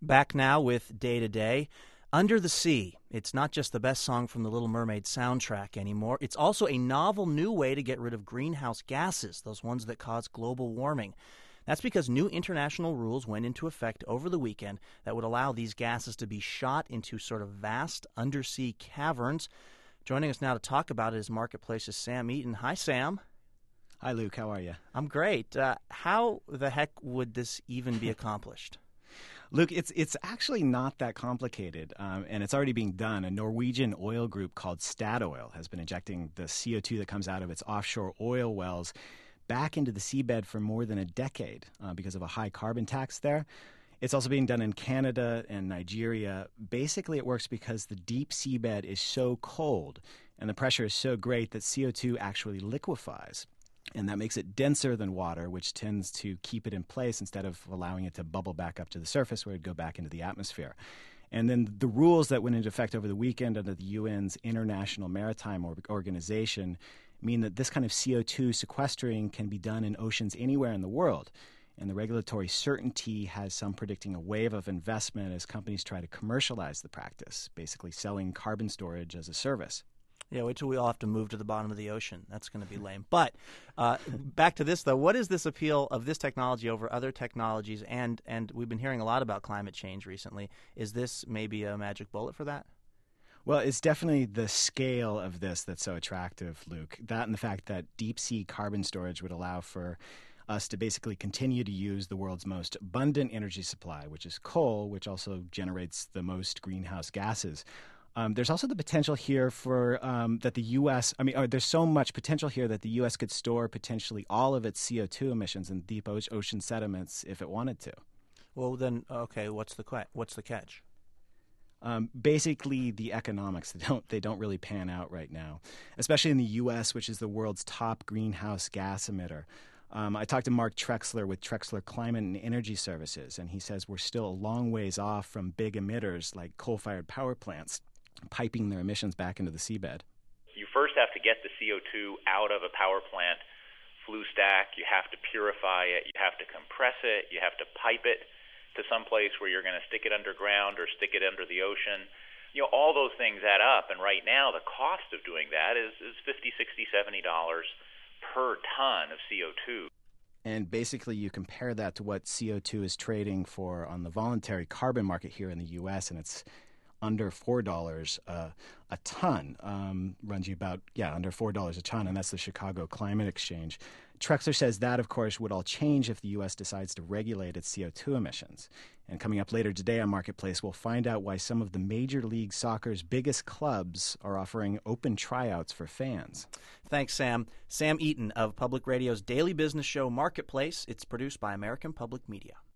Back now with Day to Day. Under the Sea. It's not just the best song from the Little Mermaid soundtrack anymore. It's also a novel new way to get rid of greenhouse gases, those ones that cause global warming. That's because new international rules went into effect over the weekend that would allow these gases to be shot into sort of vast undersea caverns. Joining us now to talk about it is Marketplace's Sam Eaton. Hi, Sam. Hi, Luke. How are you? I'm great. How the heck would this even be accomplished? Luke, it's actually not that complicated, and it's already being done. A Norwegian oil group called Statoil has been injecting the CO2 that comes out of its offshore oil wells back into the seabed for more than a decade because of a high carbon tax there. It's also being done in Canada and Nigeria. Basically, it works because the deep seabed is so cold and the pressure is so great that CO2 actually liquefies. And that makes it denser than water, which tends to keep it in place instead of allowing it to bubble back up to the surface where it'd go back into the atmosphere. And then the rules that went into effect over the weekend under the UN's International Maritime Organization mean that this kind of CO2 sequestering can be done in oceans anywhere in the world. And the regulatory certainty has some predicting a wave of investment as companies try to commercialize the practice, basically selling carbon storage as a service. Yeah, wait till we all have to move to the bottom of the ocean. That's going to be lame. But back to this, though. What is this appeal of this technology over other technologies? And we've been hearing a lot about climate change recently. Is this maybe a magic bullet for that? Well, it's definitely the scale of this that's so attractive, Luke. That and the fact that deep-sea carbon storage would allow for us to basically continue to use the world's most abundant energy supply, which is coal, which also generates the most greenhouse gases. There's also the potential here for that the U.S. There's so much potential here that the U.S. could store potentially all of its CO2 emissions in deep ocean sediments if it wanted to. Well, then, okay, what's the catch? Basically, the economics they don't really pan out right now, especially in the U.S., which is the world's top greenhouse gas emitter. I talked to Mark Trexler with Trexler Climate and Energy Services, and he says we're still a long ways off from big emitters like coal-fired power plants piping their emissions back into the seabed. You first have to get the CO2 out of a power plant flue stack. You have to purify it. You have to compress it. You have to pipe it to some place where you're going to stick it underground or stick it under the ocean. You know, all those things add up. And right now, the cost of doing that is $50, $60, $70 per ton of CO2. And basically, you compare that to what CO2 is trading for on the voluntary carbon market here in the U.S., and it's under $4 a ton, runs you about, under $4 a ton, and that's the Chicago Climate Exchange. Trexler says that, of course, would all change if the U.S. decides to regulate its CO2 emissions. And coming up later today on Marketplace, we'll find out why some of the Major League Soccer's biggest clubs are offering open tryouts for fans. Thanks, Sam. Sam Eaton of Public Radio's daily business show Marketplace. It's produced by American Public Media.